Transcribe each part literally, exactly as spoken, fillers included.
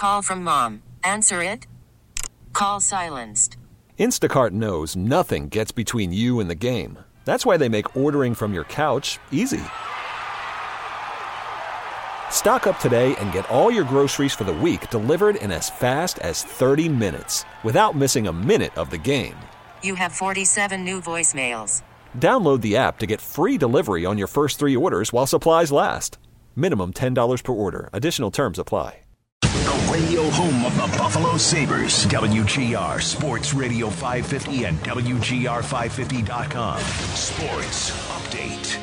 Call from mom. Answer it. Call silenced. Instacart knows nothing gets between you and the game. That's why they make ordering from your couch easy. Stock up today and get all your groceries for the week delivered in as fast as thirty minutes without missing a minute of the game. You have forty-seven new voicemails. Download the app to get free delivery on your first three orders while supplies last. Minimum ten dollars per order. Additional terms apply. The radio home of the Buffalo Sabres. W G R Sports Radio five fifty and W G R five fifty dot com. Sports Update.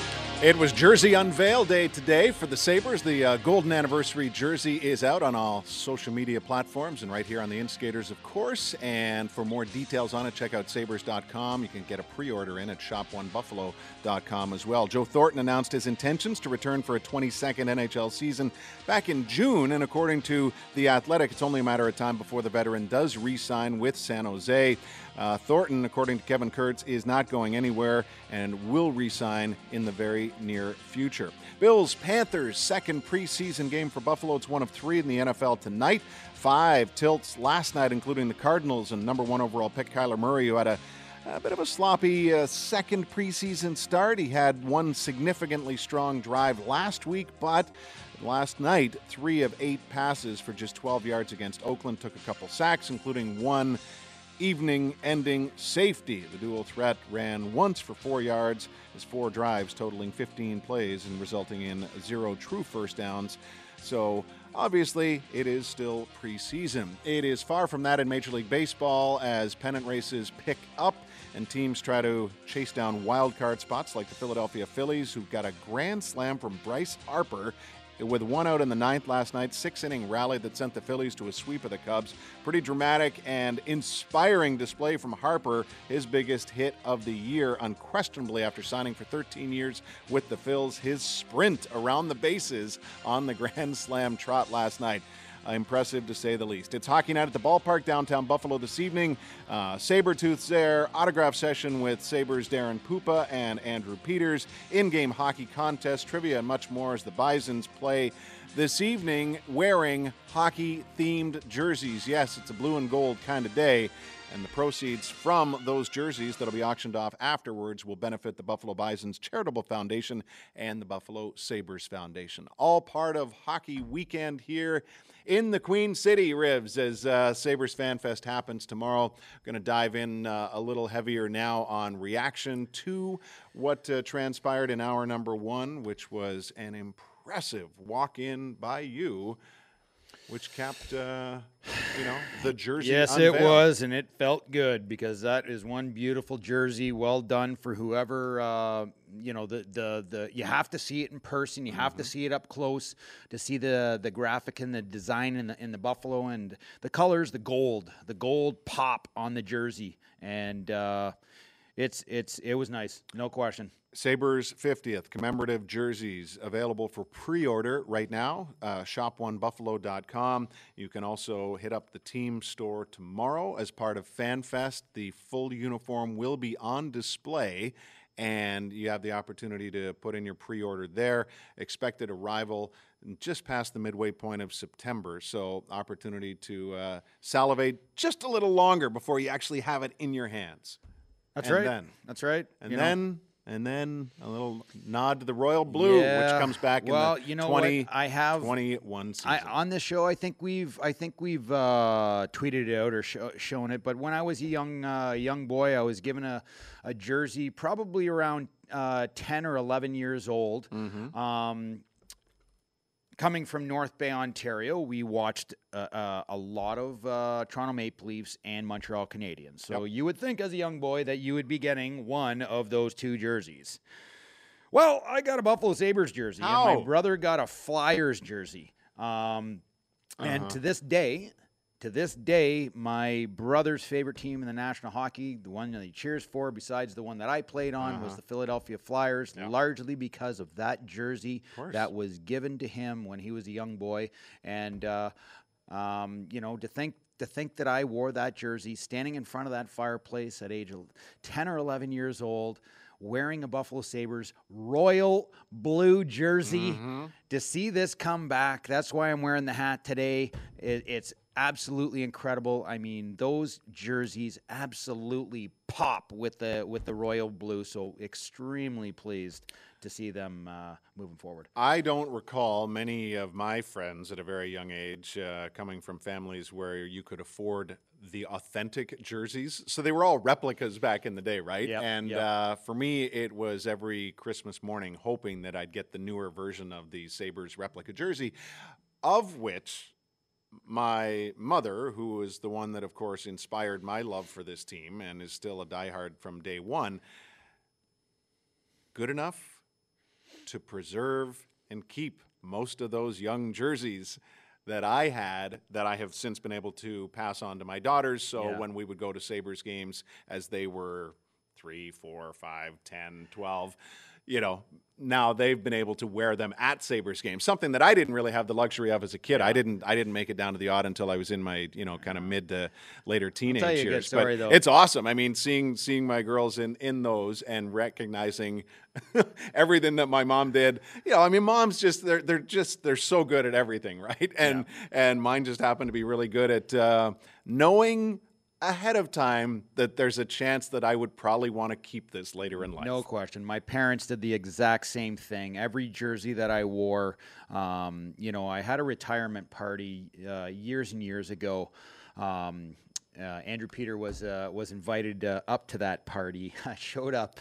It was Jersey Unveil Day today for the Sabres. The uh, Golden Anniversary jersey is out on all social media platforms and right here on the Inskaters, of course. And for more details on it, check out sabres dot com. You can get a pre-order in at shop one buffalo dot com as well. Joe Thornton announced his intentions to return for a twenty-second N H L season back in June. And according to The Athletic, it's only a matter of time before the veteran does re-sign with San Jose. Uh, Thornton, according to Kevin Kurtz, is not going anywhere and will re-sign in the very near future. Bills, Panthers, second preseason game for Buffalo. It's one of three in the N F L tonight. Five tilts last night, including the Cardinals and number one overall pick Kyler Murray, who had a, a bit of a sloppy uh, second preseason start. He had one significantly strong drive last week, but last night, three of eight passes for just twelve yards against Oakland. Took a couple sacks, including one evening-ending safety. The dual threat ran once for four yards, his four drives totaling fifteen plays and resulting in zero true first downs. So obviously, it is still preseason. It is far from that in Major League Baseball as pennant races pick up and teams try to chase down wild card spots like the Philadelphia Phillies, who've got a grand slam from Bryce Harper with one out in the ninth last night. Six-inning rally that sent the Phillies to a sweep of the Cubs. Pretty dramatic and inspiring display from Harper, his biggest hit of the year, unquestionably, after signing for thirteen years with the Phils. His sprint around the bases on the grand slam trot last night. Uh, impressive to say the least. It's Hockey Night at the Ballpark downtown Buffalo this evening. Uh, Sabertooth's there. Autograph session with Sabres Darren Pupa and Andrew Peters. In-game hockey contest, trivia, and much more as the Bisons play this evening wearing hockey-themed jerseys. Yes, it's a blue and gold kind of day. And the proceeds from those jerseys that'll be auctioned off afterwards will benefit the Buffalo Bisons Charitable Foundation and the Buffalo Sabres Foundation. All part of Hockey Weekend here in the Queen City, Rivs, as uh, Sabres Fan Fest happens tomorrow. Going to dive in uh, a little heavier now on reaction to what uh, transpired in hour number one, which was an impressive walk-in by you, which capped, uh, you know, the jersey Yes, unveil. It was, and it felt good because that is one beautiful jersey. Well done for whoever, uh, you know, the, the, the, you have to see it in person. You have mm-hmm. to see it up close to see the, the graphic and the design in the, in the Buffalo and the colors, the gold, the gold pop on the jersey. And uh, it's, it's, it was nice. No question. Sabres fiftieth commemorative jerseys available for pre-order right now. Uh, shop one buffalo dot com. You can also hit up the team store tomorrow as part of FanFest. The full uniform will be on display, and you have the opportunity to put in your pre-order there. Expected arrival just past the midway point of September, so opportunity to uh, salivate just a little longer before you actually have it in your hands. That's and right. Then, That's right. And you then... know. And then a little nod to the Royal Blue, yeah. which comes back well, in the you know twenty what? I have, twenty-one season. I, on this show, I think we've, I think we've uh, tweeted it out or sh- shown it. But when I was a young, uh, young boy, I was given a, a jersey, probably around uh, ten or eleven years old. Mm-hmm. Um, Coming from North Bay, Ontario, we watched uh, uh, a lot of uh, Toronto Maple Leafs and Montreal Canadiens. So yep. you would think as a young boy that you would be getting one of those two jerseys. Well, I got a Buffalo Sabres jersey, How? and my brother got a Flyers jersey. Um, uh-huh. And to this day, to this day, my brother's favorite team in the National Hockey, the one that he cheers for, besides the one that I played on, uh-huh. was the Philadelphia Flyers, yep. largely because of that jersey that was given to him when he was a young boy. And, uh, um, you know, to think to think that I wore that jersey, standing in front of that fireplace at age ten or eleven years old, wearing a Buffalo Sabres royal blue jersey, mm-hmm. to see this come back. That's why I'm wearing the hat today. It, it's absolutely incredible. I mean, those jerseys absolutely pop with the with the royal blue. So extremely pleased to see them uh, moving forward. I don't recall many of my friends at a very young age uh, coming from families where you could afford the authentic jerseys. So they were all replicas back in the day, right? Yep, and yep. Uh, for me, it was every Christmas morning hoping that I'd get the newer version of the Sabres replica jersey, of which my mother, who was the one that, of course, inspired my love for this team and is still a diehard from day one, good enough to preserve and keep most of those young jerseys that I had that I have since been able to pass on to my daughters. So Yeah. when we would go to Sabres games as they were three, four, five, ten, twelve, you know, now they've been able to wear them at Sabres games, something that I didn't really have the luxury of as a kid. Yeah. I didn't I didn't make it down to the odd until I was in my, you know, kind of mid to later teenage tell you a good years. story, but though. it's awesome. I mean, seeing seeing my girls in, in those and recognizing everything that my mom did. You know, I mean, moms just they're they're just they're so good at everything, right? And and mine just happened to be really good at uh, knowing ahead of time that there's a chance that I would probably want to keep this later in life. No question. My parents did the exact same thing. Every jersey that I wore, um, you know, I had a retirement party uh, years and years ago. Um, uh, Andrew Peter was uh, was invited uh, up to that party. I showed up,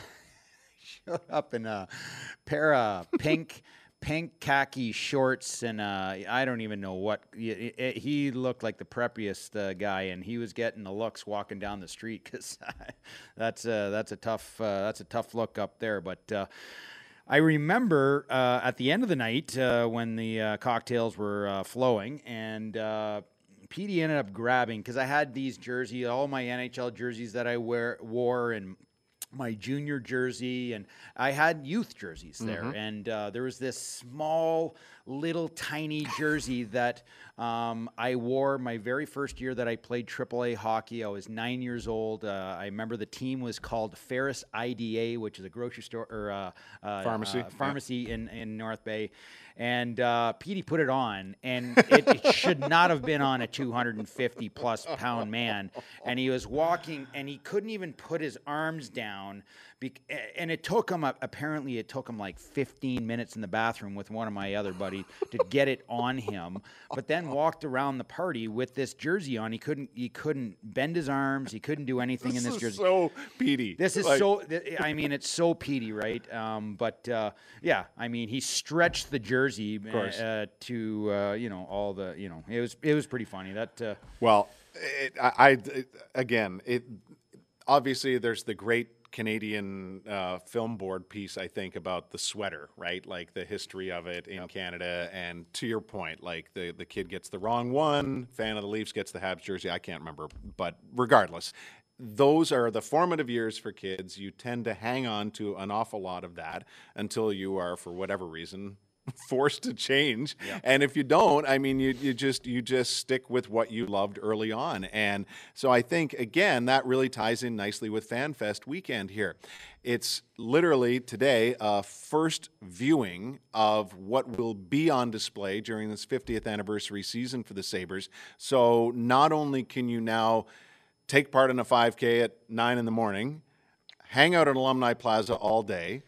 showed up in a pair of pink. Pink khaki shorts and uh, I don't even know what it, it, he looked like the preppiest uh, guy, and he was getting the looks walking down the street because that's uh, that's a tough uh, that's a tough look up there. But uh, I remember uh, at the end of the night uh, when the uh, cocktails were uh, flowing, and uh, Petey ended up grabbing, because I had these jerseys, all my N H L jerseys that I wear wore and my junior jersey, and I had youth jerseys there. Mm-hmm. And uh, there was this small, little, tiny jersey that um, I wore my very first year that I played triple A hockey. I was nine years old. Uh, I remember the team was called Ferris I D A, which is a grocery store or uh, uh, Pharmacy. uh, pharmacy in, in North Bay. And uh, Petey put it on, and it, it should not have been on a two hundred fifty plus pound man. And he was walking, and he couldn't even put his arms down. Be- and it took him, apparently, it took him like fifteen minutes in the bathroom with one of my other buddies to get it on him. But then walked around the party with this jersey on. He couldn't, he couldn't bend his arms. He couldn't do anything This in this is jersey. so Petey. This is Like- so, th- I mean, it's so Petey, right? Um, but uh, yeah, I mean, he stretched the jersey course. uh, to, uh, you know, all the, you know, it was it was pretty funny. That uh, Well, it, I, I it, again, it obviously there's the great Canadian uh, film board piece, I think, about the sweater, right? Like the history of it in Canada. And to your point, like the, the kid gets the wrong one, fan of the Leafs gets the Habs jersey. I can't remember, but regardless, those are the formative years for kids. You tend to hang on to an awful lot of that until you are, for whatever reason, forced to change. And if you don't, I mean, you you just you just stick with what you loved early on. And so I think, again, that really ties in nicely with FanFest weekend here. It's literally today a first viewing of what will be on display during this fiftieth anniversary season for the Sabres. So not only can you now take part in a five K at nine in the morning, hang out at Alumni Plaza all day,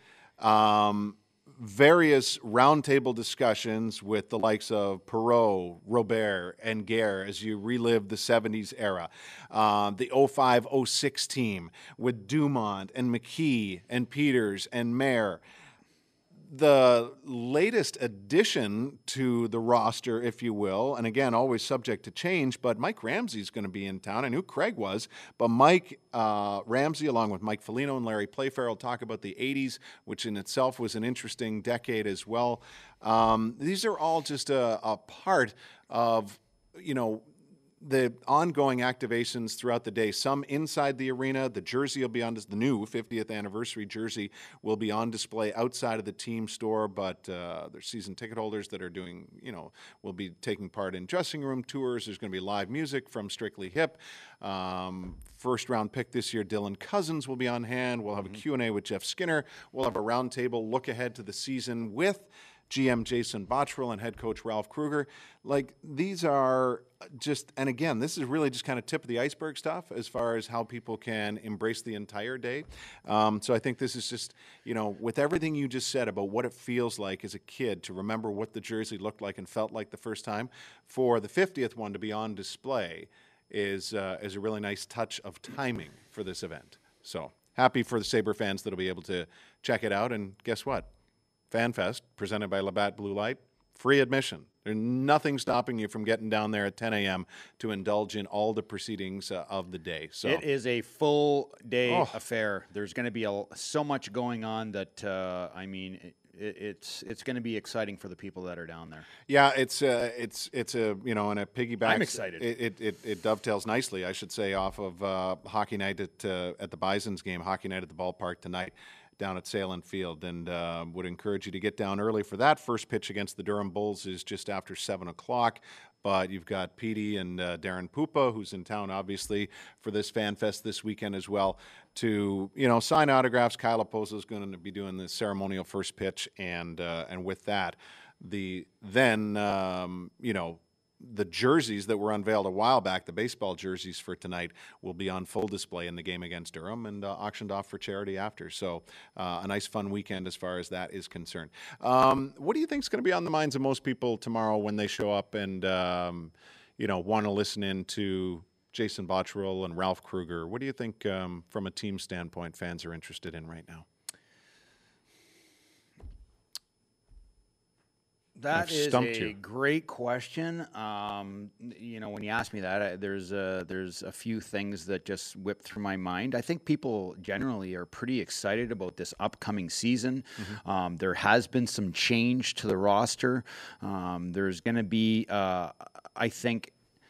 um, various roundtable discussions with the likes of Perreault, Robert, and Gare as you relive the seventies era. Um, the oh five oh six team with Dumont and McKee and Peters and Mayer. The latest addition to the roster, if you will, and again, always subject to change, but Mike Ramsey's going to be in town. I knew Craig was, but Mike uh, Ramsey, along with Mike Foligno and Larry Playfair, will talk about the eighties, which in itself was an interesting decade as well. Um, these are all just a, a part of, you know, the ongoing activations throughout the day, some inside the arena. The jersey will be on, the new fiftieth anniversary jersey will be on display outside of the team store, but uh, there's season ticket holders that are doing, you know, will be taking part in dressing room tours. There's going to be live music from Strictly Hip. Um, first round pick this year, Dylan Cousins will be on hand. We'll have a Q and A with Jeff Skinner. We'll have a roundtable look ahead to the season with G M Jason Botterill and head coach Ralph Kruger. Like, these are just, and again, this is really just kind of tip of the iceberg stuff as far as how people can embrace the entire day. Um, so I think this is just, you know, with everything you just said about what it feels like as a kid to remember what the jersey looked like and felt like the first time, for the fiftieth one to be on display is uh, is a really nice touch of timing for this event. So happy for the Sabre fans that'll be able to check it out. And guess what? FanFest, presented by Labatt Blue Light, free admission. There's nothing stopping you from getting down there at ten a.m. to indulge in all the proceedings uh, of the day. So it is a full day Oh. affair. There's going to be a, so much going on that, uh, I mean, it, it's it's going to be exciting for the people that are down there. yeah, it's uh, it's it's a you know, and a piggyback. I'm excited. It it, it it dovetails nicely, I should say, off of uh, hockey night at uh, at the Bison's game, hockey night at the ballpark tonight, down at Salem Field, and uh, would encourage you to get down early for that. First pitch against the Durham Bulls is just after seven o'clock. But you've got Petey and uh, Darren Pupa, who's in town, obviously, for this Fan Fest this weekend as well, to, you know, sign autographs. Kyle Oposo is going to be doing the ceremonial first pitch, and uh, and with that, the then, um, you know, the jerseys that were unveiled a while back, the baseball jerseys for tonight, will be on full display in the game against Durham and uh, auctioned off for charity after. So uh, a nice, fun weekend as far as that is concerned. Um, what do you think is going to be on the minds of most people tomorrow when they show up and, um, you know, want to listen in to Jason Botterill and Ralph Kruger? What do you think, um, from a team standpoint, fans are interested in right now? That I've is stumped a you. great question. Um, you know, when you ask me that, I, there's a, there's a few things that just whip through my mind. I think people generally are pretty excited about this upcoming season. Mm-hmm. Um, there has been some change to the roster. Um, there's going to be, uh, I think,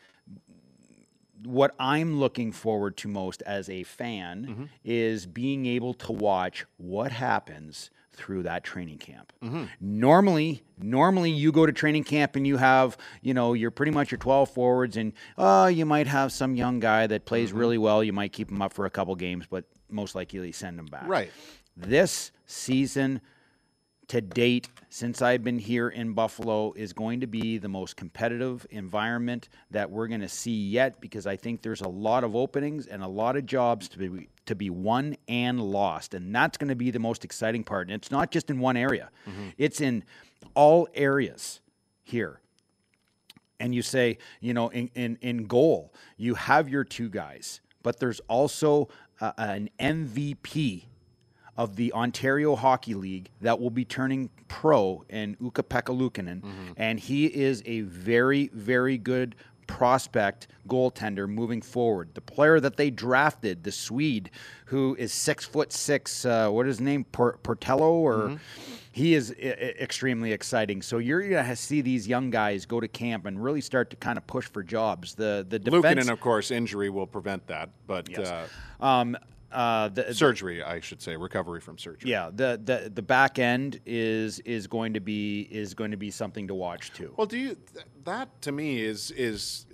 what I'm looking forward to most as a fan Mm-hmm. is being able to watch what happens through that training camp. Mm-hmm. Normally, normally you go to training camp and you have, you know, you're pretty much your twelve forwards, and uh, you might have some young guy that plays Mm-hmm. really well. You might keep him up for a couple games, but most likely send him back. Right. This season, to date, since I've been here in Buffalo, is going to be the most competitive environment that we're going to see yet, because I think there's a lot of openings and a lot of jobs to be to be won and lost, and that's going to be the most exciting part. And it's not just in one area; Mm-hmm. it's in all areas here. And you say, you know, in in, in goal, you have your two guys, but there's also uh, an M V P of the Ontario Hockey League that will be turning pro in Ukko-Pekka Luukkonen, Mm-hmm. and he is a very, very good prospect goaltender moving forward. The player that they drafted, the Swede, who is six foot six, uh, what is his name, Por- Portello, or Mm-hmm. he is I- I- extremely exciting. So you're going to see these young guys go to camp and really start to kind of push for jobs. The the defense, Luukkonen, of course, injury will prevent that, but Yes. uh, um, uh, the, surgery, I should say, recovery from surgery. Yeah, the, the the back end is is going to be is going to be something to watch too. Well, do you? Th- that to me is is.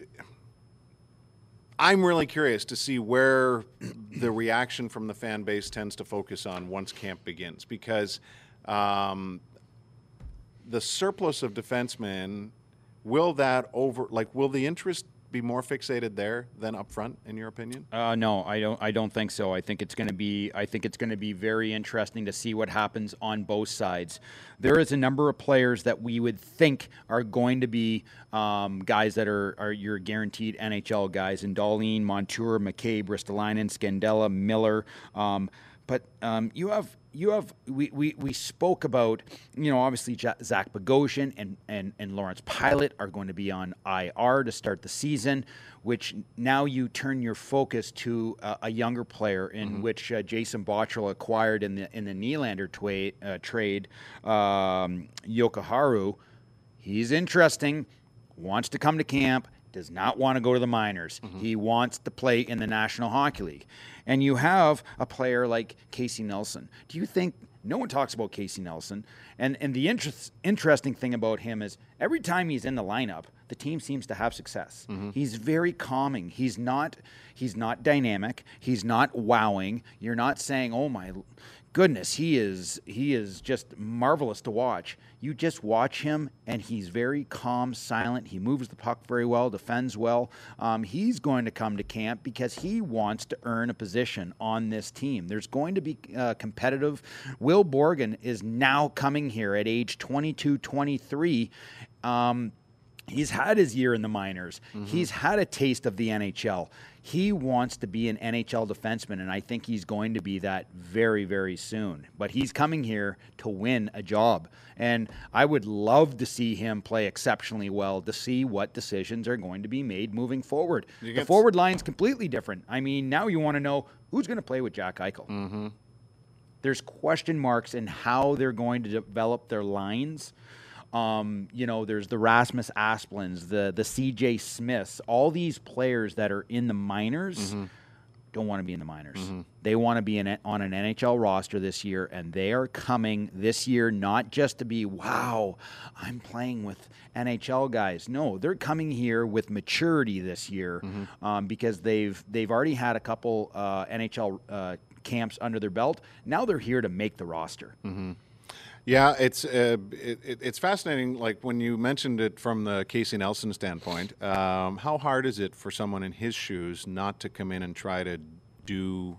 I'm really curious to see where the reaction from the fan base tends to focus on once camp begins, because um, the surplus of defensemen, will that over like will the interest be more fixated there than up front, in your opinion? Uh, no, I don't. I don't think so. I think it's going to be. I think it's going to be very interesting to see what happens on both sides. There is a number of players that we would think are going to be um, guys that are are your guaranteed N H L guys: in Darlene, Montour, McCabe, Ristolainen, Scandella, Miller. Um, but um, you have. You have we, we, we spoke about, you know, obviously Ja- Zach Bogosian and, and, and Lawrence Pilot are going to be on I R to start the season, which now you turn your focus to uh, a younger player in Mm-hmm. which uh, Jason Botterill acquired in the in the Nylander twa- uh, trade, um, Yokoharu. He's interesting, wants to come to camp, does not want to go to the minors. Mm-hmm. He wants to play in the National Hockey League. And you have a player like Casey Nelson. Do you think no one talks about Casey Nelson? And and the interest, interesting thing about him is every time he's in the lineup, the team seems to have success. Mm-hmm. He's very calming. He's not he's not dynamic. He's not wowing. You're not saying, "Oh my goodness, he is he is just marvelous to watch." You just watch him, and he's very calm, silent. He moves the puck very well, defends well. Um, he's going to come to camp because he wants to earn a position on this team. There's going to be uh, competitive. Will Borgen is now coming here at age twenty-two, twenty-three. Um, He's had his year in the minors. Mm-hmm. He's had a taste of the N H L. He wants to be an N H L defenseman, and I think he's going to be that very, very soon. But he's coming here to win a job. And I would love to see him play exceptionally well, to see what decisions are going to be made moving forward. The forward line's completely different. I mean, now you want to know who's going to play with Jack Eichel. Mm-hmm. There's question marks in how they're going to develop their lines. Um, you know, there's the Rasmus Asplins, the the C J Smiths, all these players that are in the minors mm-hmm. don't want to be in the minors. Mm-hmm. They want to be in, on an N H L roster this year, and they are coming this year not just to be, wow, I'm playing with N H L guys. No, they're coming here with maturity this year mm-hmm. um, because they've they've already had a couple uh, N H L uh, camps under their belt. Now they're here to make the roster. Mm-hmm. Yeah, it's uh, it, it's fascinating. Like when you mentioned it from the Casey Nelson standpoint, um, how hard is it for someone in his shoes not to come in and try to do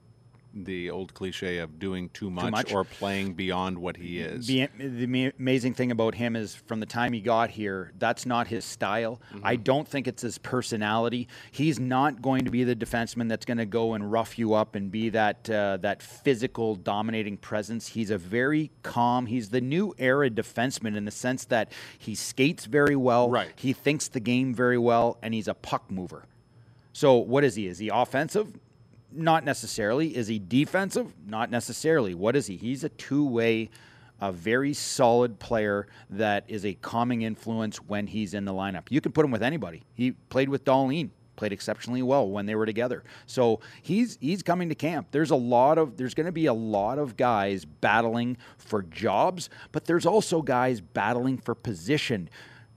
the old cliche of doing too much, too much. or playing beyond what he is? The, the amazing thing about him is from the time he got here, that's not his style. Mm-hmm. I don't think it's his personality. He's not going to be the defenseman that's going to go and rough you up and be that uh, that physical dominating presence. He's a very calm, he's the new era defenseman in the sense that he skates very well. Right. He thinks the game very well, and he's a puck mover. So what is he? Is he offensive? Not necessarily. Is he defensive? Not necessarily. What is he? He's a two-way, a very solid player that is a calming influence when he's in the lineup. You can put him with anybody. He played with Dahlin, played exceptionally well when they were together. So he's he's coming to camp. There's a lot of there's going to be a lot of guys battling for jobs, but there's also guys battling for position.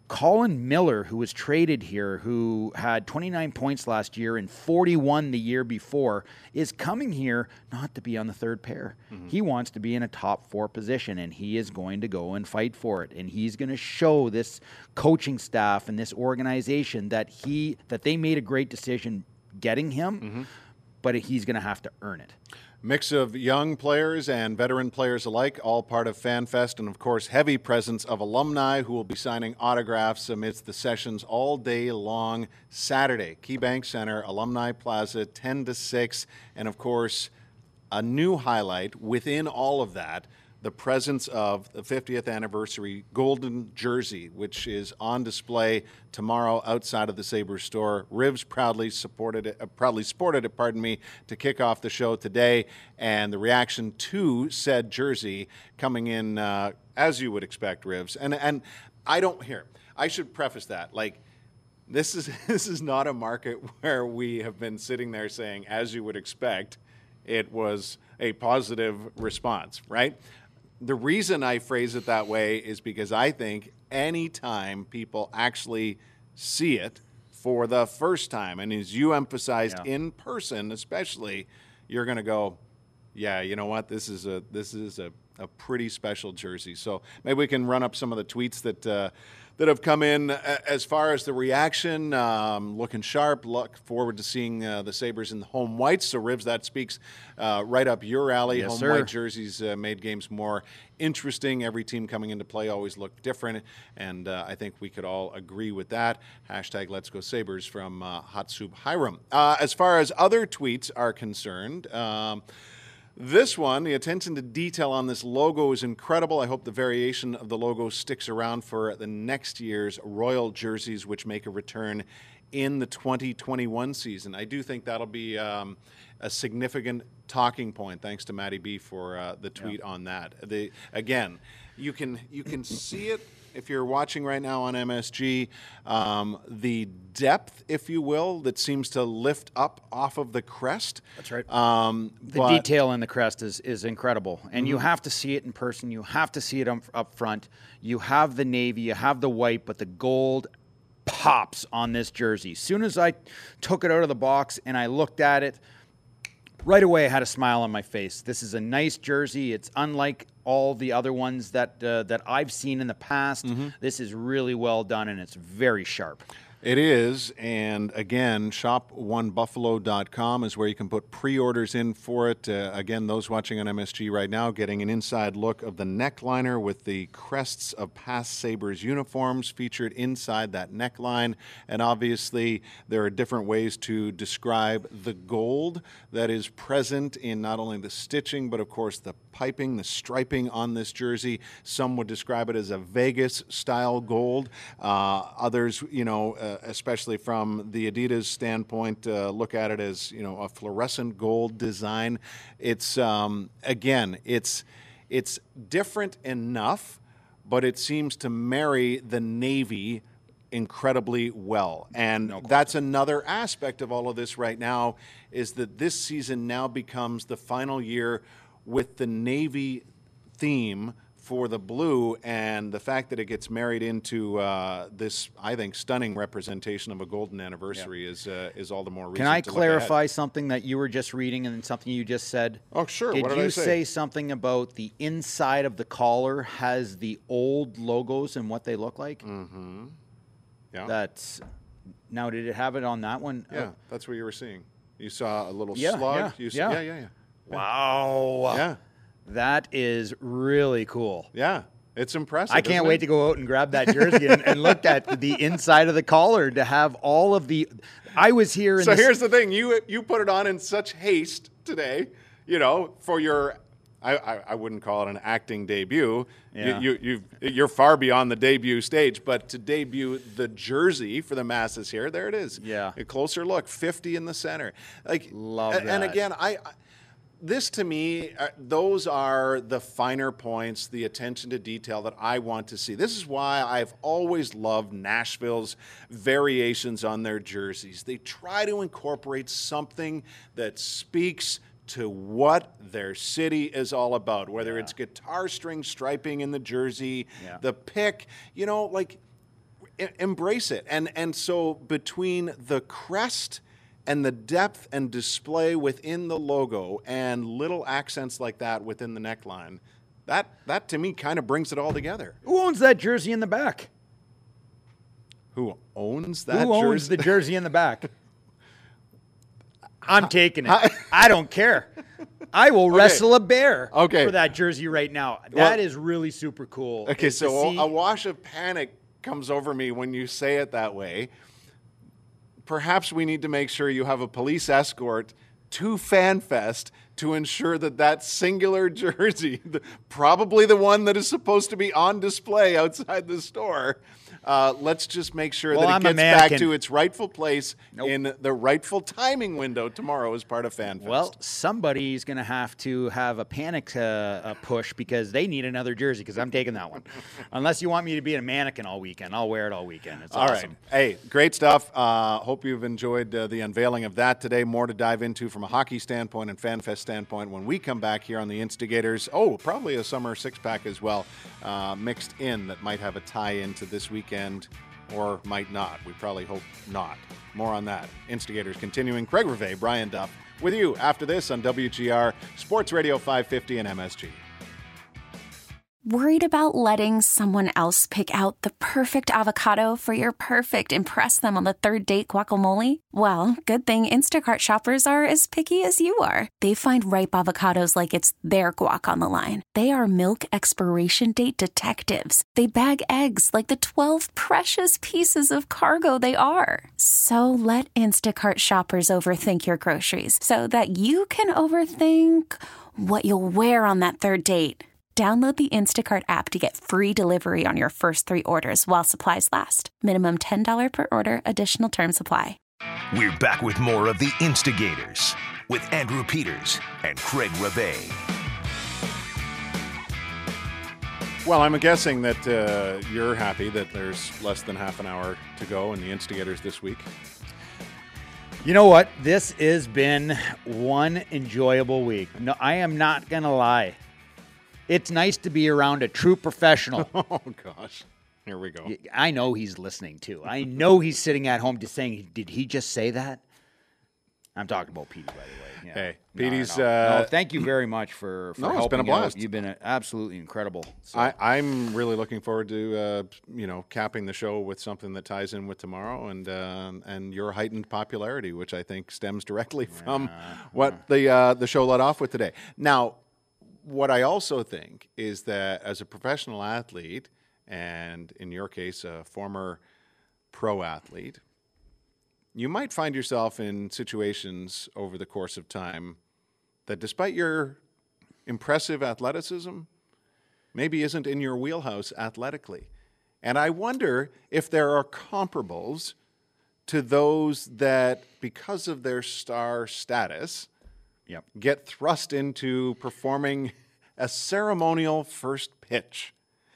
Colin Miller, who was traded here, who had twenty-nine points last year and forty-one the year before, is coming here not to be on the third pair. Mm-hmm. He wants to be in a top four position, and he is going to go and fight for it. And he's going to show this coaching staff and this organization that he that they made a great decision getting him, mm-hmm. but he's going to have to earn it. Mix of young players and veteran players alike, all part of FanFest, and of course, heavy presence of alumni who will be signing autographs amidst the sessions all day long Saturday. KeyBank Center, Alumni Plaza, ten to six, and of course, a new highlight within all of that, the presence of the fiftieth anniversary golden jersey, which is on display tomorrow outside of the Sabres store. Rivs proudly supported it, uh, proudly sported it, pardon me, to kick off the show today, and the reaction to said jersey coming in uh, as you would expect, Rivs. And and I don't here. I should preface that like. This is this is not a market where we have been sitting there saying, as you would expect, it was a positive response, right? The reason I phrase it that way is because I think anytime people actually see it for the first time, and as you emphasized yeah. in person especially, you're going to go, yeah, you know what, this is a this is a, a pretty special jersey. So maybe we can run up some of the tweets that uh, that have come in as far as the reaction. Um, looking sharp. Look forward to seeing uh, the Sabres in the home whites. So, Rivs, that speaks uh, right up your alley. Yes, home sir. white jerseys uh, made games more interesting. Every team coming into play always looked different, and uh, I think we could all agree with that. Hashtag Let's Go Sabres from uh, Hot Soup Hiram. Uh, as far as other tweets are concerned, um, this one, the attention to detail on this logo is incredible. I hope the variation of the logo sticks around for the next year's Royal jerseys, which make a return in the twenty twenty-one season. I do think that'll be um, a significant talking point. Thanks to Matty B for uh, the tweet yeah. on that. The, again, you can you can see it if you're watching right now on M S G, um, the depth, if you will, that seems to lift up off of the crest. That's right. Um, the but- detail in the crest is, is incredible. And Mm-hmm. you have to see it in person. You have to see it up, up front. You have the navy, you have the white, but the gold pops on this jersey. As soon as I took it out of the box and I looked at it, right away I had a smile on my face. This is a nice jersey. It's unlike all the other ones that uh, that I've seen in the past. Mm-hmm. This is really well done, and it's very sharp. It is, and again, shop one buffalo dot com is where you can put pre-orders in for it. Uh, again, those watching on M S G right now getting an inside look of the neckliner with the crests of past Sabres uniforms featured inside that neckline. And obviously, there are different ways to describe the gold that is present in not only the stitching, but of course the piping, the striping on this jersey. Some would describe it as a Vegas-style gold. Uh, others, you know, uh, especially from the Adidas standpoint, uh, look at it as, you know, a fluorescent gold design. It's, um, again, it's it's different enough, but it seems to marry the navy incredibly well. And No that's another aspect of all of this right now, is that this season now becomes the final year with the navy theme for the blue, and the fact that it gets married into uh, this, I think, stunning representation of a golden anniversary yeah. is uh, is all the more reason. Can I to clarify something that you were just reading and then something you just said? Oh, sure. Did what did you I say? say something about the inside of the collar has the old logos and what they look like? Mm-hmm. Yeah. That's now. Did it have it on that one? Yeah, Oh. that's what you were seeing. You saw a little Yeah, slug. yeah, you s- yeah. yeah, yeah, yeah. Wow. Yeah, That is really cool. yeah. It's impressive. I can't isn't wait it? to go out and grab that jersey and, and look at the inside of the collar to have all of the. I was here. In So this, here's the thing: you you put it on in such haste today, you know, for your. I, I, I wouldn't call it an acting debut. Yeah. You, you you've, you're far beyond the debut stage, but to debut the jersey for the masses here, there it is. Yeah. A closer look, fifty in the center. Like Love a- And that. again, I. I This, to me, uh, those are the finer points, the attention to detail that I want to see. This is why I've always loved Nashville's variations on their jerseys. They try to incorporate something that speaks to what their city is all about, whether Yeah. it's guitar string striping in the jersey, Yeah. the pick, you know, like, e- embrace it. And, and so between the crest and the depth and display within the logo and little accents like that within the neckline, that, that to me kind of brings it all together. Who owns that jersey in the back? Who owns that Who owns jersey? the jersey in the back? I'm taking it. I don't care. I will wrestle a bear Okay. for that jersey right now. Well- That is really super cool. Okay, To so see- a wash of panic comes over me when you say it that way. Perhaps we need to make sure you have a police escort to FanFest to ensure that that singular jersey, the, probably the one that is supposed to be on display outside the store, uh, let's just make sure Well, that it I'm a gets back mannequin. to its rightful place Nope. in the rightful timing window tomorrow as part of FanFest. Well, somebody's going to have to have a panic uh, uh, push because they need another jersey because I'm taking that one. Unless you want me to be a mannequin all weekend. I'll wear it all weekend. It's All awesome. right. Hey, great stuff. Uh, hope you've enjoyed uh, the unveiling of that today. More to dive into from a hockey standpoint and FanFest standpoint when we come back here on the Instigators. Oh, probably a summer six-pack as well, uh, mixed in that might have a tie-in to this weekend or might not. We probably hope not. More on that. Instigators continuing. Craig Rivet, Brian Duff with you after this on W G R, Sports Radio five fifty and M S G. Worried about letting someone else pick out the perfect avocado for your perfect impress them on the third date guacamole? Well, good thing Instacart shoppers are as picky as you are. They find ripe avocados like it's their guac on the line. They are milk expiration date detectives. They bag eggs like the twelve precious pieces of cargo they are. So let Instacart shoppers overthink your groceries so that you can overthink what you'll wear on that third date. Download the Instacart app to get free delivery on your first three orders while supplies last. Minimum ten dollars per order. Additional terms apply. We're back with more of the Instigators with Andrew Peters and Craig Rivet. Well, I'm guessing that uh, you're happy that there's less than half an hour to go in the Instigators this week. You know what? This has been one enjoyable week. No, I am not going to lie. It's nice to be around a true professional. Oh, gosh. Here we go. I know he's listening, too. I know he's sitting at home just saying, did he just say that? I'm talking about Petey, by the way. Yeah. Hey, No, Petey's... no, no. Uh, No, thank you very much for, for No, it's helping been a blast. out. You've been absolutely incredible. So. I, I'm really looking forward to, uh, you know, capping the show with something that ties in with tomorrow and uh, and your heightened popularity, which I think stems directly from Yeah. what the uh, the show let off with today. Now, what I also think is that as a professional athlete, and in your case, a former pro athlete, you might find yourself in situations over the course of time that despite your impressive athleticism, maybe isn't in your wheelhouse athletically. And I wonder if there are comparables to those that, because of their star status, Yep. get thrust into performing a ceremonial first pitch.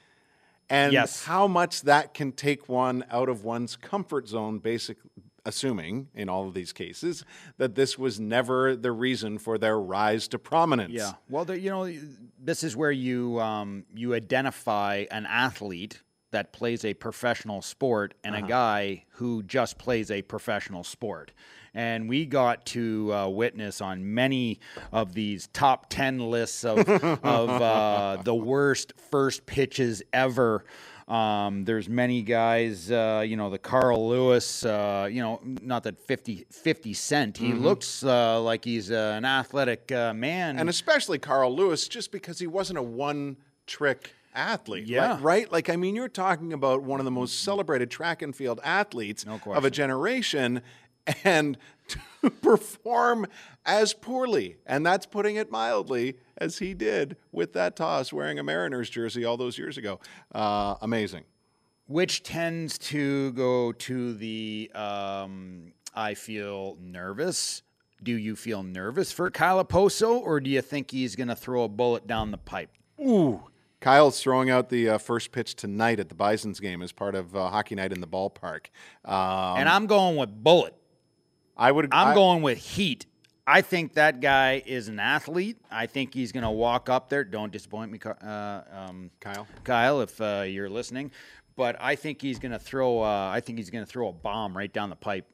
And Yes. how much that can take one out of one's comfort zone, basically, assuming, in all of these cases, that this was never the reason for their rise to prominence. Yeah. Well, the, you know, this is where you um, you identify an athlete that plays a professional sport and Uh-huh. a guy who just plays a professional sport. And we got to uh, witness on many of these top ten lists of, of uh, the worst first pitches ever. Um, there's many guys, uh, you know, the Carl Lewis, uh, you know, not that fifty, fifty Cent. He Mm-hmm. looks uh, like he's uh, an athletic uh, man. And especially Carl Lewis, just because he wasn't a one-trick athlete. Yeah. Like, right? Like, I mean, you're talking about one of the most celebrated track and field athletes No of a question. generation, and to perform as poorly, and that's putting it mildly, as he did with that toss wearing a Mariners jersey all those years ago. Uh, amazing. Which tends to go to the um, I feel nervous. Do you feel nervous for Kyle Oposo, or do you think he's going to throw a bullet down the pipe? Ooh. Kyle's throwing out the uh, first pitch tonight at the Bisons game as part of uh, Hockey Night in the Ballpark. Um, And I'm going with bullet. I would. I'm I- going with heat. I think that guy is an athlete. I think he's going to walk up there. Don't disappoint me, uh, um, Kyle. Kyle, if uh, you're listening. But I think he's going to throw. Uh, I think he's going to throw a bomb right down the pipe.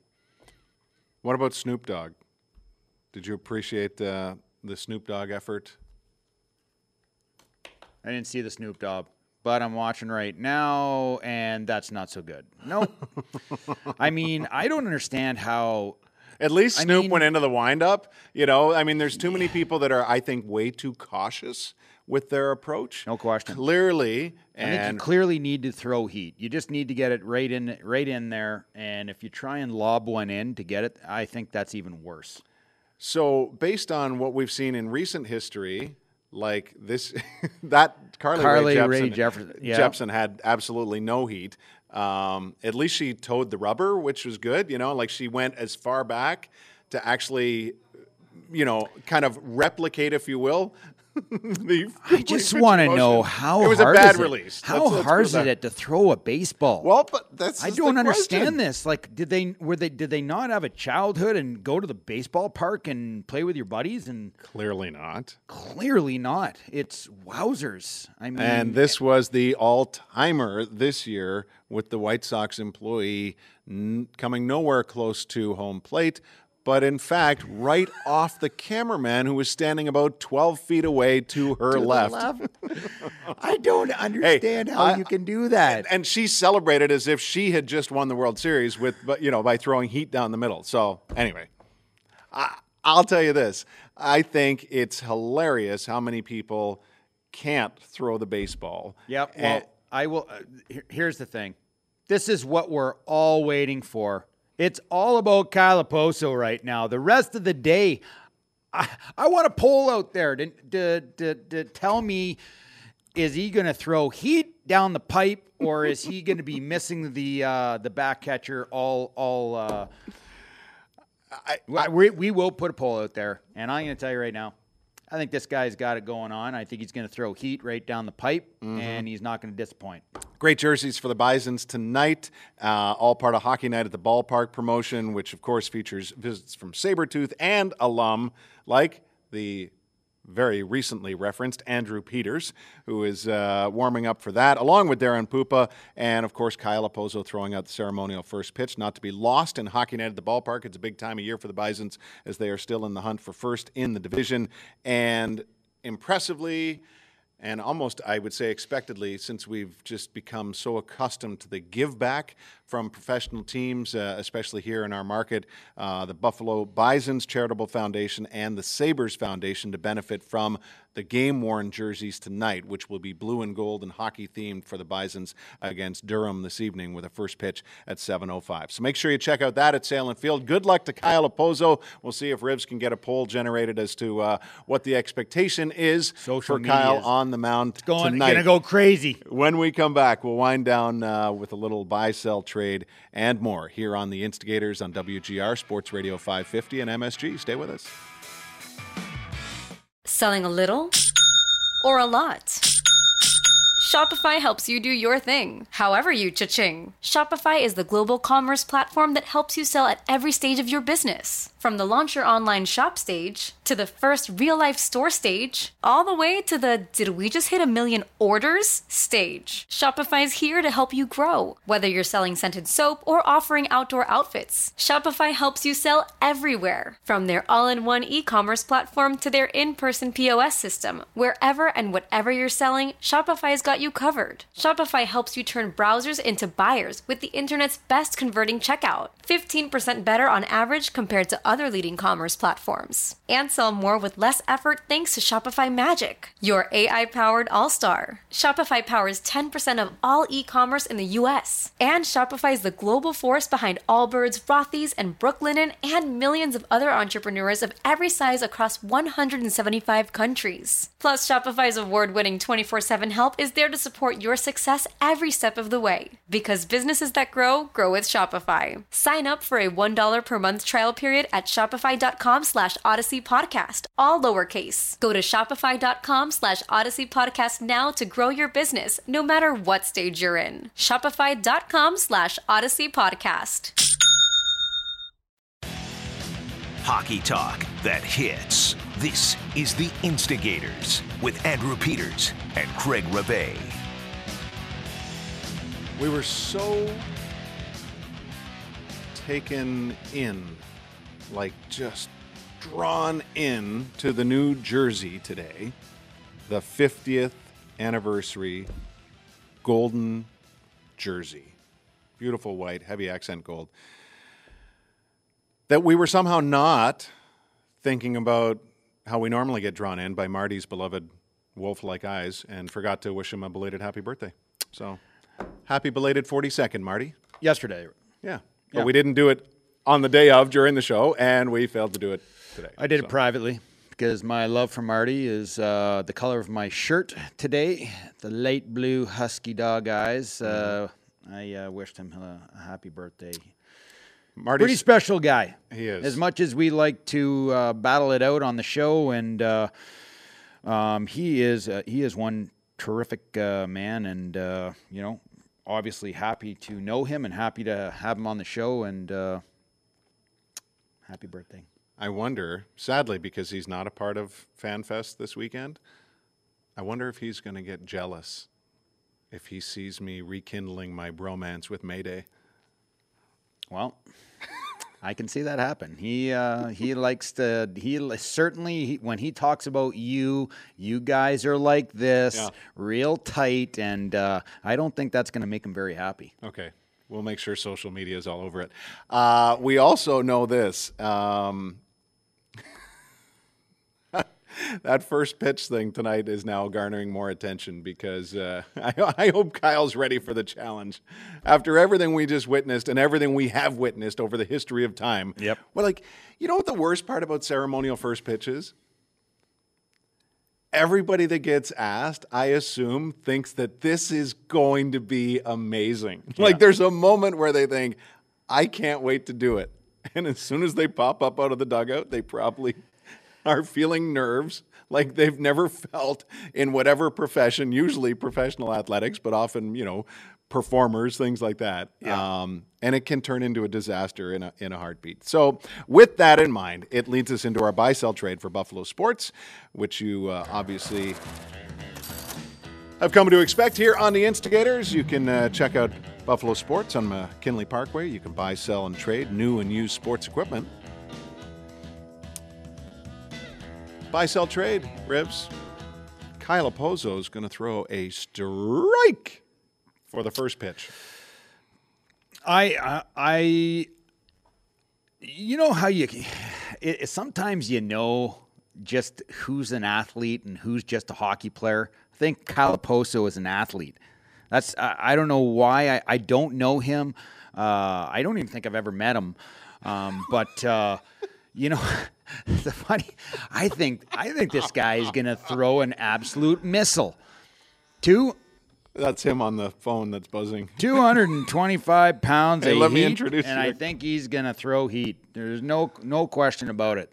What about Snoop Dogg? Did you appreciate uh, the Snoop Dogg effort? I didn't see the Snoop Dogg, but I'm watching right now, and that's not so good. Nope. I mean, I don't understand how. At least I Snoop mean- went into the windup. You know, I mean, there's too many people that are, I think, way too cautious with their approach. No question. Clearly, I think you and clearly need to throw heat. You just need to get it right in, right in there. And if you try and lob one in to get it, I think that's even worse. so based on what we've seen in recent history, like this, that Carly, Carly Rae Jepsen, Rae Jefferson, yeah. Jepsen had absolutely no heat. Um, at least she towed the rubber, which was good. You know, like she went as far back to actually, you know, kind of replicate, if you will. the I just pitch want to motion. know how it was hard a bad is it- release. How Let's- let's hard put is that- it to throw a baseball? Well, but that's I just the don't question. understand this. Like, did they were they did they not have a childhood and go to the baseball park and play with your buddies? And Clearly not. clearly not. It's wowzers. I mean, And this was the all-timer this year with the White Sox employee n- coming nowhere close to home plate, but in fact, right off the cameraman who was standing about twelve feet away to her to the left. I don't understand how I- you can do that. And she celebrated as if she had just won the World Series with, but, you know, by throwing heat down the middle. So anyway, I, I'll tell you this. I think it's hilarious how many people can't throw the baseball. Yep. Well, And- I will. Uh, here- here's the thing. This is what we're all waiting for. It's all about Kyle Oposo right now. The rest of the day, I, I want a poll out there to, to, to, to tell me, is he going to throw heat down the pipe, or is he going to be missing the uh, the back catcher all all? Uh, I, I, we, we will put a poll out there, and I'm going to tell you right now, I think this guy's got it going on. I think he's going to throw heat right down the pipe, mm-hmm. and he's not going to disappoint. Great jerseys for the Bisons tonight, uh, all part of Hockey Night at the Ballpark promotion, which, of course, features visits from Sabretooth and alum like the very recently referenced Andrew Peters, who is uh, warming up for that, along with Darren Pupa, and, of course, Kyle Oposo throwing out the ceremonial first pitch, not to be lost in Hockey Night at the Ballpark. It's a big time of year for the Bisons as they are still in the hunt for first in the division. And impressively, and almost, I would say, expectedly, since we've just become so accustomed to the give back from professional teams, uh, especially here in our market, uh, the Buffalo Bisons Charitable Foundation and the Sabres Foundation to benefit from the game-worn jerseys tonight, which will be blue and gold and hockey-themed for the Bisons against Durham this evening with a first pitch at seven oh five. So make sure you check out that at Salem Field. Good luck to Kyle Oposo. We'll see if Ribs can get a poll generated as to uh, what the expectation is Social for Kyle is on the mound it's going, tonight. It's going to go crazy. When we come back, we'll wind down uh, with a little buy-sell trade and more here on The Instigators on W G R, Sports Radio five fifty, and M S G. Stay with us. Selling a little or a lot? Shopify helps you do your thing, however you cha-ching. Shopify is the global commerce platform that helps you sell at every stage of your business. From the launch your online shop stage, to the first real-life store stage, all the way to the did we just hit a million orders stage. Shopify's here to help you grow. Whether you're selling scented soap or offering outdoor outfits, Shopify helps you sell everywhere. From their all-in-one e-commerce platform to their in-person P O S system, wherever and whatever you're selling, Shopify's got you covered. Shopify helps you turn browsers into buyers with the internet's best converting checkout. fifteen percent better on average compared to other leading commerce platforms. And sell more with less effort thanks to Shopify Magic, your A I-powered all-star. Shopify powers ten percent of all e-commerce in the U S. And Shopify is the global force behind Allbirds, Rothy's, and Brooklinen, and millions of other entrepreneurs of every size across one hundred seventy-five countries. Plus, Shopify's award-winning twenty-four seven help is there to support your success every step of the way. Because businesses that grow, grow with Shopify. Sign up for a one dollar per month trial period at shopify.com slash Odyssey Podcast, all lowercase. Go to shopify.com slash Odyssey Podcast now to grow your business, no matter what stage you're in. Shopify.com slash Odyssey Podcast. Hockey talk that hits. This is The Instigators with Andrew Peters and Craig Reve. We were so taken in, like just drawn in to the new jersey today, the fiftieth anniversary golden jersey. Beautiful white, heavy accent gold. That we were somehow not thinking about how we normally get drawn in by Marty's beloved wolf-like eyes and forgot to wish him a belated happy birthday. So, happy belated forty-second, Marty. Yesterday. Yeah. Yeah. But we didn't do it on the day of during the show, and we failed to do it today. I did so. it privately because my love for Marty is uh, the color of my shirt today, the light blue husky dog eyes. Uh, I uh, wished him a, a happy birthday. Marty's, Pretty special guy. He is. As much as we like to uh, battle it out on the show, and uh, um, he is uh, he is one terrific uh, man, and uh, you know, obviously happy to know him and happy to have him on the show, and uh, happy birthday. I wonder, sadly, because he's not a part of FanFest this weekend, I wonder if he's going to get jealous if he sees me rekindling my bromance with Mayday. Well, I can see that happen. He uh, he likes to. He certainly he, when he talks about you, you guys are like this, yeah. real tight, and uh, I don't think that's going to make him very happy. Okay, we'll make sure social media is all over it. Uh, we also know this. Um, that first pitch thing tonight is now garnering more attention because uh, I, I hope Kyle's ready for the challenge. After everything we just witnessed and everything we have witnessed over the history of time. Yep. Well, like, you know what the worst part about ceremonial first pitch is? Everybody that gets asked, I assume, thinks that this is going to be amazing. Yeah. Like, there's a moment where they think, I can't wait to do it. And as soon as they pop up out of the dugout, they probably are feeling nerves like they've never felt in whatever profession, usually professional athletics, but often, you know, performers, things like that. Yeah. Um, and it can turn into a disaster in a, in a heartbeat. So with that in mind, it leads us into our buy-sell trade for Buffalo Sports, which you uh, obviously have come to expect here on The Instigators. You can uh, check out Buffalo Sports on McKinley Parkway. You can buy, sell, and trade new and used sports equipment. Buy, sell, trade, Ribs. Kyle Opozo is going to throw a strike for the first pitch. I, I, I you know how you, it, it, sometimes you know just who's an athlete and who's just a hockey player. I think Kyle Opozo is an athlete. That's, I, I don't know why. I, I don't know him. Uh, I don't even think I've ever met him. Um, but, uh, you know, the funny, I think, I think this guy is going to throw an absolute missile. Two, That's him on the phone that's buzzing. two hundred twenty-five pounds Hey, of let heat, me introduce and you. I think he's going to throw heat. There's no no question about it.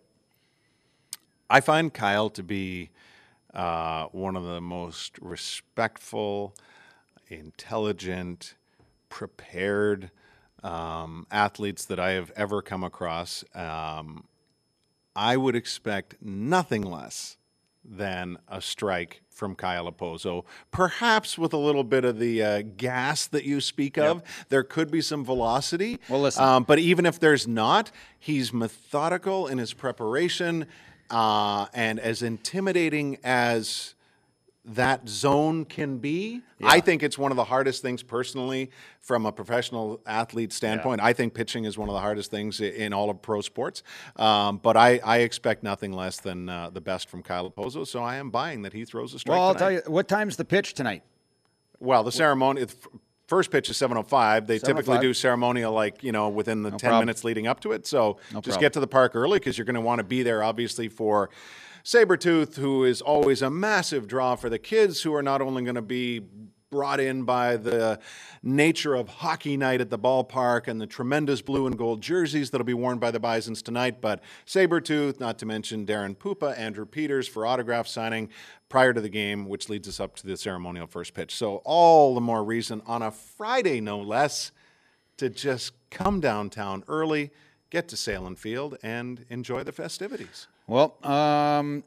I find Kyle to be uh, one of the most respectful, intelligent, prepared um, athletes that I have ever come across. Um, I would expect nothing less than a strike from Kyle Opozo, perhaps with a little bit of the uh, gas that you speak of. Yep. There could be some velocity. Well, listen. Um, but even if there's not, he's methodical in his preparation, uh, and as intimidating as that zone can be, yeah. I think it's one of the hardest things personally from a professional athlete standpoint. Yeah. I think pitching is one of the hardest things in all of pro sports. Um, but I, I expect nothing less than uh, the best from Kyle Opozo, so I am buying that he throws a strike Well, I'll tonight. tell you, what time's the pitch tonight? Well, the ceremony, the first pitch is seven oh five. They typically seven oh five. do ceremonial like, you know, within the No ten problem. minutes leading up to it. So No just problem. get to the park early because you're going to want to be there, obviously, for Sabretooth, who is always a massive draw for the kids who are not only going to be brought in by the nature of hockey night at the ballpark and the tremendous blue and gold jerseys that'll be worn by the Bisons tonight, but Sabretooth, not to mention Darren Pupa, Andrew Peters for autograph signing prior to the game, which leads us up to the ceremonial first pitch. So all the more reason on a Friday, no less, to just come downtown early, get to Salem Field, and enjoy the festivities. Well, um,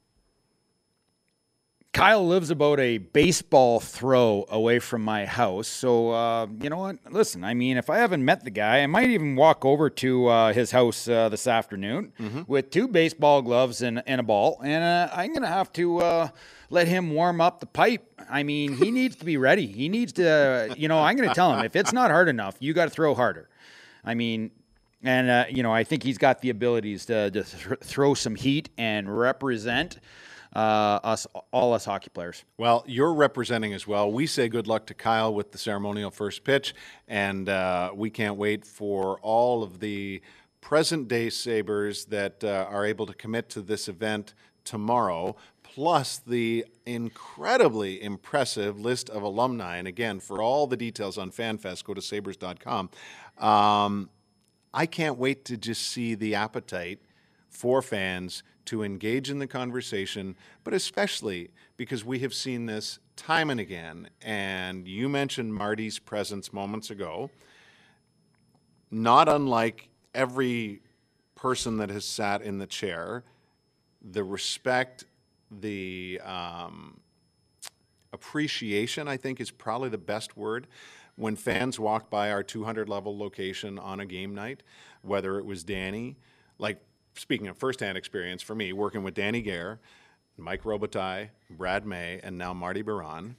Kyle lives about a baseball throw away from my house. So, uh, you know what? Listen, I mean, if I haven't met the guy, I might even walk over to uh, his house uh, this afternoon mm-hmm. with two baseball gloves and, and a ball. And uh, I'm going to have to uh, let him warm up the pipe. I mean, he needs to be ready. He needs to, you know, I'm going to tell him, if it's not hard enough, you got to throw harder. I mean, and, uh, you know, I think he's got the abilities to, to th- throw some heat and represent uh, us, all us hockey players. Well, you're representing as well. We say good luck to Kyle with the ceremonial first pitch, and uh, we can't wait for all of the present-day Sabres that uh, are able to commit to this event tomorrow, plus the incredibly impressive list of alumni. And again, for all the details on FanFest, go to sabres dot com. Um, I can't wait to just see the appetite for fans to engage in the conversation, but especially because we have seen this time and again. And you mentioned Marty's presence moments ago. Not unlike every person that has sat in the chair, the respect, the um, appreciation, I think, is probably the best word. When fans walk by our two hundred level location on a game night, whether it was Danny, like speaking of firsthand experience for me, working with Danny Gare, Mike Robitaille, Brad May, and now Marty Biron,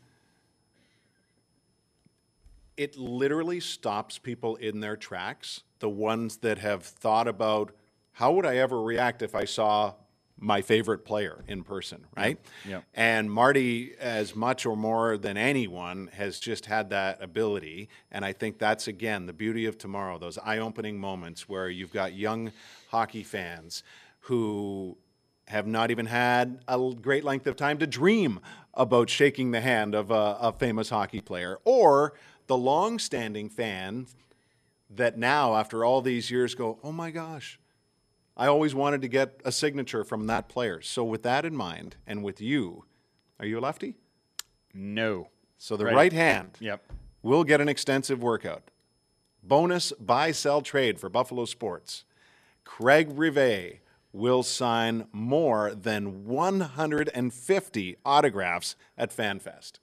it literally stops people in their tracks, the ones that have thought about, how would I ever react if I saw my favorite player in person, right? Yep. Yep. And Marty, as much or more than anyone, has just had that ability. And I think that's, again, the beauty of tomorrow, those eye-opening moments where you've got young hockey fans who have not even had a great length of time to dream about shaking the hand of a, a famous hockey player, or the long-standing fan that now, after all these years, go, oh my gosh, I always wanted to get a signature from that player. So with that in mind, and with you, are you a lefty? No. So the right, right hand yep. will get an extensive workout. Bonus buy-sell trade for Buffalo Sports. Craig Rivet will sign more than one hundred fifty autographs at FanFest.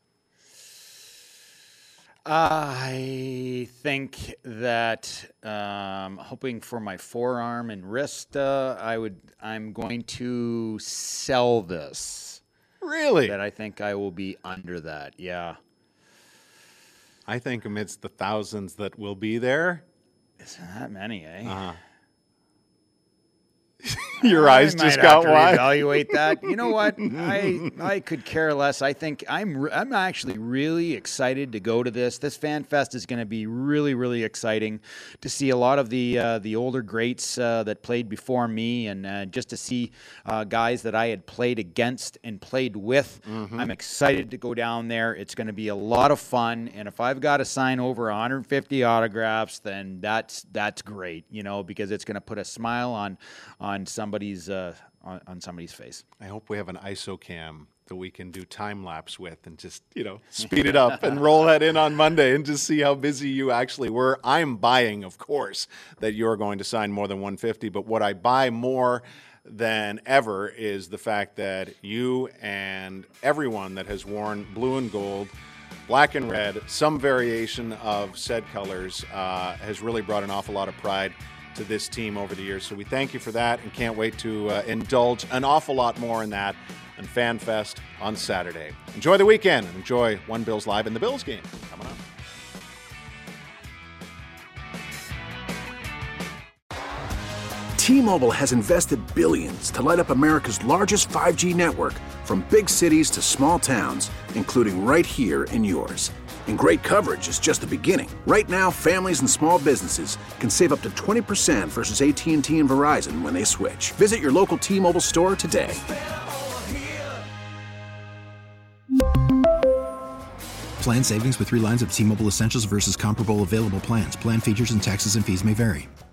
I think that um, hoping for my forearm and wrist, uh, I would. I'm going to sell this. Really? That I think I will be under that. Yeah. I think amidst the thousands that will be there, isn't that many, eh? Uh-huh. Your eyes I just might got have to wide. Evaluate that. You know what? I I could care less. I think I'm re- I'm actually really excited to go to this. This Fan Fest is going to be really really exciting to see a lot of the uh, the older greats uh, that played before me, and uh, just to see uh, guys that I had played against and played with. Mm-hmm. I'm excited to go down there. It's going to be a lot of fun, and if I've got to sign over one hundred fifty autographs, then that's that's great. You know, because it's going to put a smile on on some. Somebody's uh, on, on somebody's face. I hope we have an I S O cam that we can do time lapse with and just, you know, speed it up and roll that in on Monday and just see how busy you actually were. I'm buying, of course, that you're going to sign more than one hundred fifty, but what I buy more than ever is the fact that you and everyone that has worn blue and gold, black and red, some variation of said colors, uh, has really brought an awful lot of pride to this team over the years. So we thank you for that and can't wait to uh, indulge an awful lot more in that on FanFest on Saturday. Enjoy the weekend and enjoy One Bills Live in the Bills game coming up. T-Mobile has invested billions to light up America's largest five G network, from big cities to small towns, including right here in yours. And great coverage is just the beginning. Right now, families and small businesses can save up to twenty percent versus A T and T and Verizon when they switch. Visit your local T-Mobile store today. Plan savings with three lines of T-Mobile Essentials versus comparable available plans. Plan features and taxes and fees may vary.